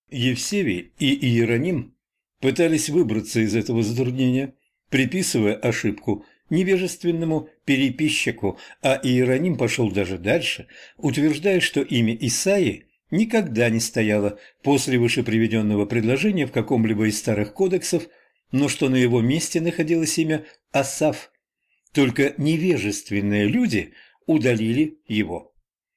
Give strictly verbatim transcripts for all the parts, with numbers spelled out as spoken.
Евсевий и Иероним пытались выбраться из этого затруднения, приписывая ошибку невежественному переписчику, а Иероним пошел даже дальше, утверждая, что имя Исаии никогда не стояло после вышеприведенного предложения в каком-либо из старых кодексов, но что на его месте находилось имя Асаф. Только невежественные люди удалили его.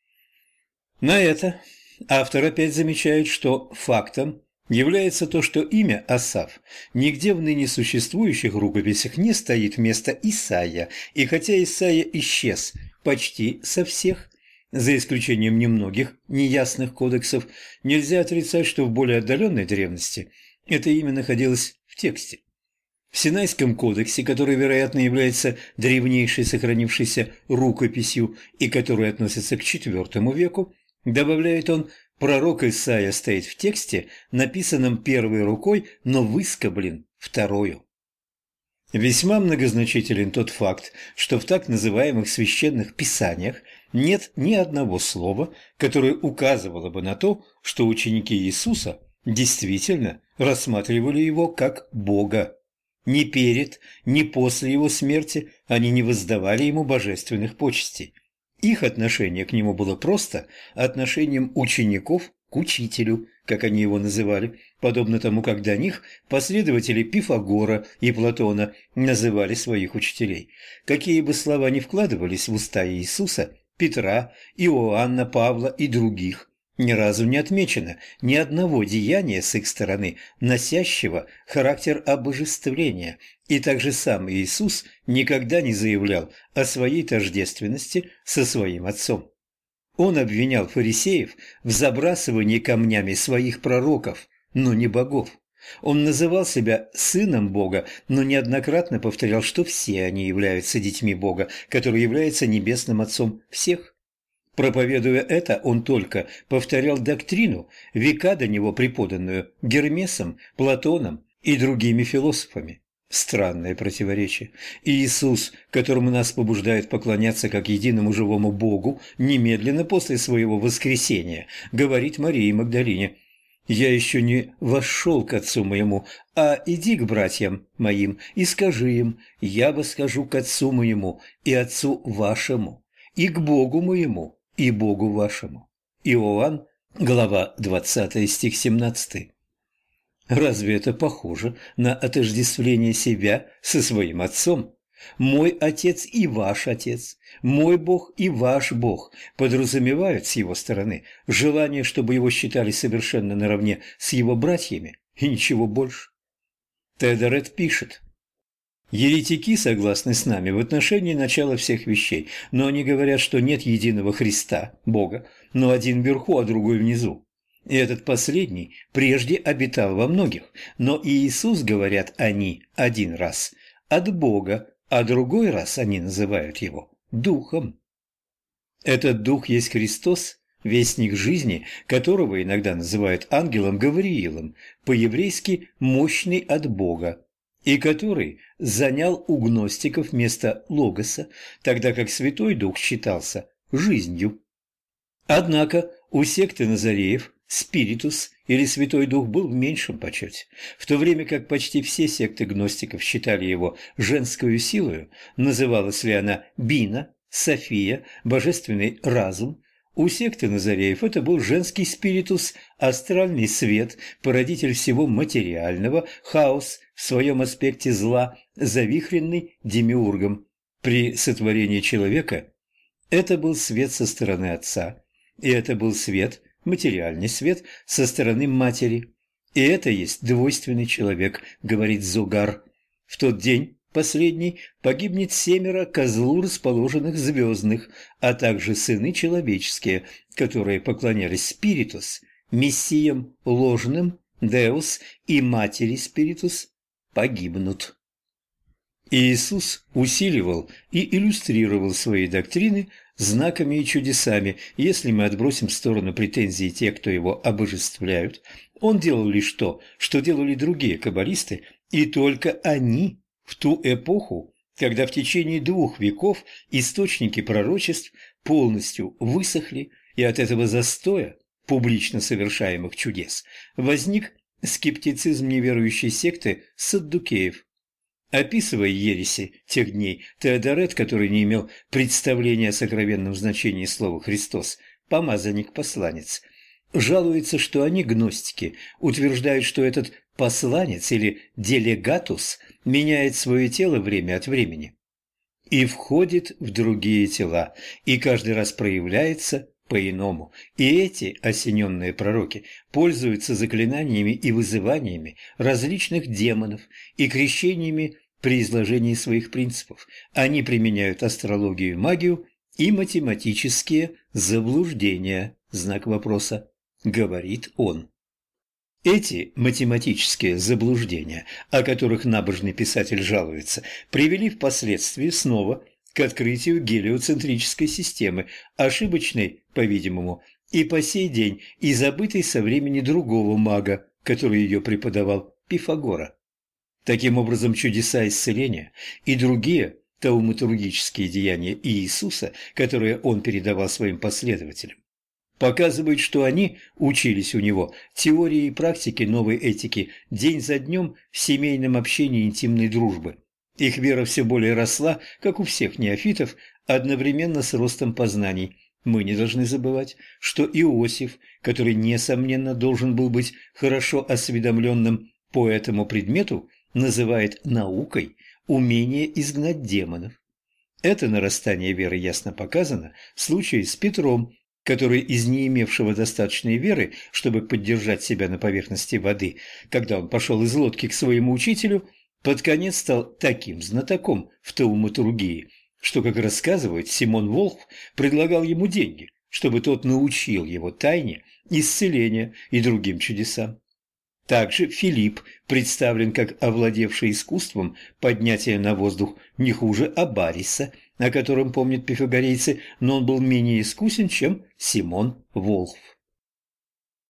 На это автор опять замечает, что фактом является то, что имя Асаф нигде в ныне существующих рукописях не стоит вместо Исаия, и хотя Исаия исчез почти со всех, за исключением немногих неясных кодексов, нельзя отрицать, что в более отдаленной древности это имя находилось в тексте. В Синайском кодексе, который, вероятно, является древнейшей сохранившейся рукописью и который относится к четвёртому веку, добавляет он, пророк Исаия стоит в тексте, написанном первой рукой, но выскоблен второю. Весьма многозначителен тот факт, что в так называемых священных писаниях нет ни одного слова, которое указывало бы на то, что ученики Иисуса действительно рассматривали его как Бога. Ни перед, ни после его смерти они не воздавали ему божественных почестей. Их отношение к нему было просто отношением учеников к учителю, как они его называли, подобно тому, как до них последователи Пифагора и Платона называли своих учителей. Какие бы слова ни вкладывались в уста Иисуса, Петра, Иоанна, Павла и других, ни разу не отмечено ни одного деяния с их стороны, носящего характер обожествления, и также сам Иисус никогда не заявлял о своей тождественности со своим Отцом. Он обвинял фарисеев в забрасывании камнями своих пророков, но не богов. Он называл себя сыном Бога, но неоднократно повторял, что все они являются детьми Бога, который является небесным Отцом всех. Проповедуя это, он только повторял доктрину, века до него преподанную Гермесом, Платоном и другими философами. Странное противоречие. Иисус, которому нас побуждает поклоняться как единому живому Богу, немедленно после своего воскресения говорит Марии Магдалине: «Я еще не вошел к Отцу моему, а иди к братьям моим и скажи им: я восхожу к Отцу моему и Отцу вашему, и к Богу моему и Богу вашему». Иоанн, глава двадцатая, стих семнадцатый. Разве это похоже на отождествление себя со своим Отцом? «Мой Отец и ваш Отец, мой Бог и ваш Бог» подразумевают с его стороны желание, чтобы его считали совершенно наравне с его братьями, и ничего больше. Тедерет пишет: «Еретики согласны с нами в отношении начала всех вещей, но они говорят, что нет единого Христа, Бога, но один вверху, а другой внизу. И этот последний прежде обитал во многих, но Иисус, говорят они, один раз от Бога, а другой раз они называют его Духом». Этот Дух есть Христос, вестник жизни, которого иногда называют ангелом Гавриилом, по-еврейски «мощный от Бога», и который занял у гностиков место Логоса, тогда как Святой Дух считался жизнью. Однако у секты Назареев Спиритус или Святой Дух был в меньшем почете. В то время как почти все секты гностиков считали его женскую силою, называлась ли она Бина, София, божественный разум, у секты Назареев это был женский спиритус, астральный свет, породитель всего материального, хаос в своем аспекте зла, завихренный демиургом. При сотворении человека это был свет со стороны Отца, и это был свет, материальный свет, со стороны Матери. И это есть двойственный человек, говорит Зогар. В тот день последний погибнет семеро козлу расположенных звездных, а также сыны человеческие, которые поклонялись Спиритус, мессиям ложным, Деус и матери Спиритус, погибнут. Иисус усиливал и иллюстрировал свои доктрины знаками и чудесами. Если мы отбросим в сторону претензий тех, кто его обожествляют, он делал лишь то, что делали другие каббалисты, и только они в ту эпоху, когда в течение двух веков источники пророчеств полностью высохли, и от этого застоя публично совершаемых чудес, возник скептицизм неверующей секты саддукеев. Описывая ереси тех дней, Теодорет, который не имел представления о сокровенном значении слова «Христос», помазанник-посланец, жалуется, что они, гностики, утверждают, что этот посланец или делегатус меняет свое тело время от времени и входит в другие тела, и каждый раз проявляется по-иному. И эти осененные пророки пользуются заклинаниями и вызываниями различных демонов и крещениями при изложении своих принципов. Они применяют астрологию и магию и математические заблуждения, знак вопроса, говорит он. Эти математические заблуждения, о которых набожный писатель жалуется, привели впоследствии снова к открытию гелиоцентрической системы, ошибочной, по-видимому, и по сей день, и забытой со времени другого мага, который ее преподавал, Пифагора. Таким образом, чудеса исцеления и другие тауматургические деяния Иисуса, которые он передавал своим последователям, показывают, что они учились у него теории и практике новой этики день за днем в семейном общении интимной дружбы. Их вера все более росла, как у всех неофитов, одновременно с ростом познаний. Мы не должны забывать, что Иосиф, который, несомненно, должен был быть хорошо осведомленным по этому предмету, называет наукой умение изгнать демонов. Это нарастание веры ясно показано в случае с Петром, который из не имевшего достаточной веры, чтобы поддержать себя на поверхности воды, когда он пошел из лодки к своему учителю, под конец стал таким знатоком в тауматургии, что, как рассказывает, Симон Волхв предлагал ему деньги, чтобы тот научил его тайне исцеления и другим чудесам. Также Филипп представлен как овладевший искусством поднятия на воздух не хуже Абариса, о котором помнят пифагорейцы, но он был менее искусен, чем Симон Волхв.